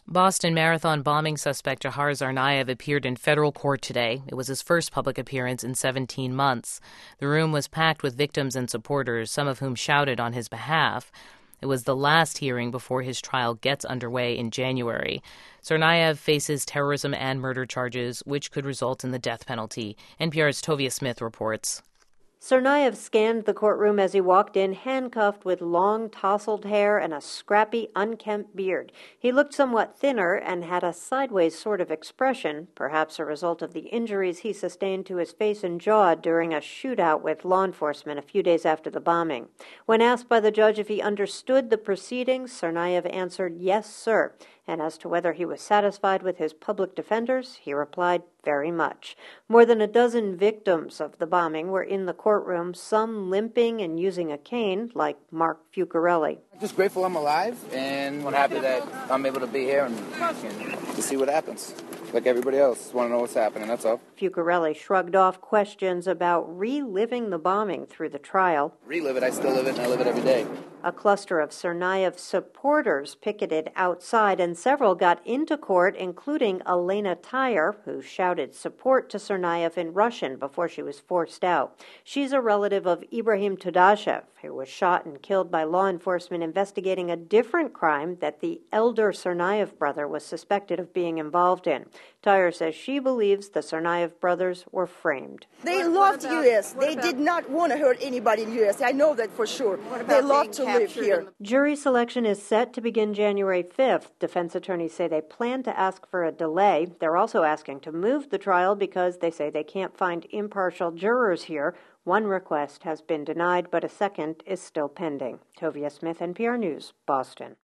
Boston Marathon bombing suspect Jahar Tsarnaev appeared in federal court today. It was his first public appearance in 17 months. The room was packed with victims and supporters, some of whom shouted on his behalf. It was the last hearing before his trial gets underway in January. Tsarnaev faces terrorism and murder charges, which could result in the death penalty. NPR's Tovia Smith reports. Tsarnaev scanned the courtroom as he walked in, handcuffed with long, tousled hair and a scrappy, unkempt beard. He looked somewhat thinner and had a sideways sort of expression, perhaps a result of the injuries he sustained to his face and jaw during a shootout with law enforcement a few days after the bombing. When asked by the judge if he understood the proceedings, Tsarnaev answered, "Yes, sir." And as to whether he was satisfied with his public defenders, he replied, "Very much." More than a dozen victims of the bombing were in the courtroom, some limping and using a cane, like Mark Fucarelli. Just grateful I'm alive, and I'm happy that I'm able to be here and to see what happens. Like everybody else, want to know what's happening, that's all. Fucarelli shrugged off questions about reliving the bombing through the trial. Relive it, I still live it, and I live it every day. A cluster of Tsarnaev supporters picketed outside, and several got into court, including Elena Tyre, who shouted support to Tsarnaev in Russian before she was forced out. She's a relative of Ibrahim Tudashev, who was shot and killed by law enforcement investigating a different crime that the elder Tsarnaev brother was suspected of being involved in. Tyre says she believes the Tsarnaev brothers were framed. They loved U.S. They did not want to hurt anybody in U.S. I know that for sure. They love to live here. Jury selection is set to begin January 5th. Defense attorneys say they plan to ask for a delay. They're also asking to move the trial because they say they can't find impartial jurors here. One request has been denied, but a second is still pending. Tovia Smith, NPR News, Boston.